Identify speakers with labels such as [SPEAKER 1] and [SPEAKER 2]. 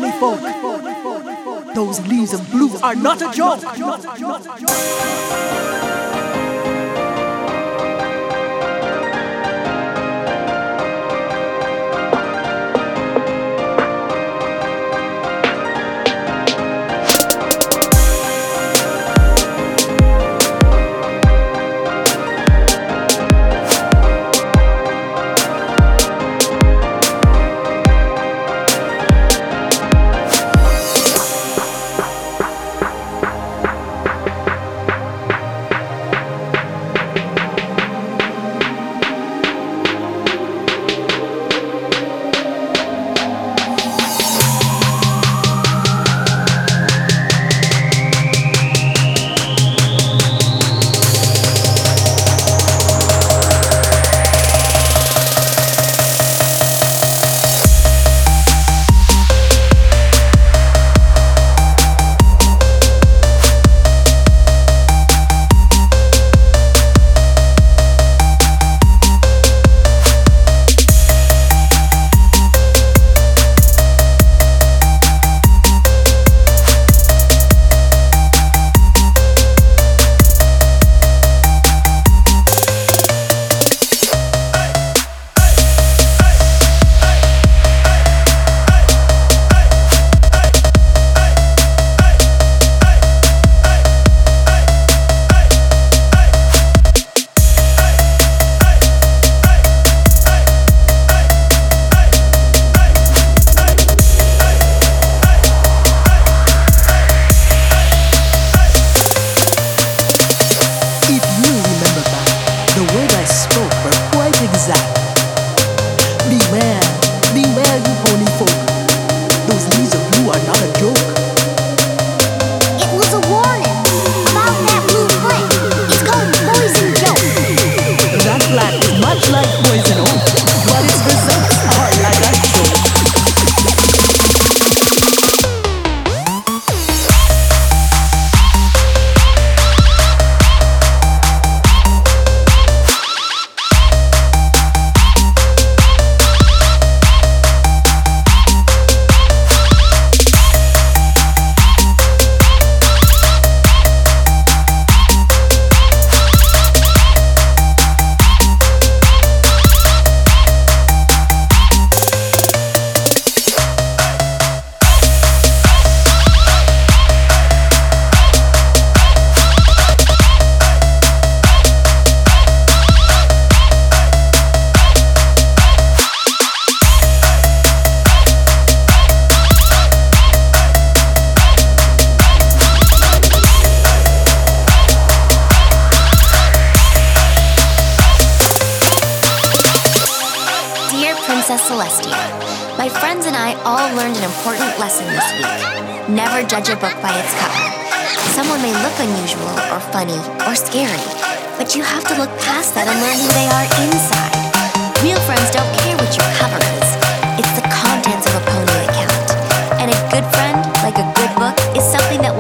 [SPEAKER 1] folk. Those leaves of blue are not a joke. Beware, you holy folk. Those leaves of blue are not a joke.
[SPEAKER 2] It was a warning about that blue flame. It's called Poison Joke.
[SPEAKER 1] That plant is much like poison oak, but its results are like a joke.
[SPEAKER 2] Princess Celestia, my friends and I all learned an important lesson this week. Never judge a book by its cover. Someone may look unusual or funny or scary, but you have to look past that and learn who they are inside. Real friends don't care what your cover is. It's the contents of a pony that count. And a good friend, like a good book, is something that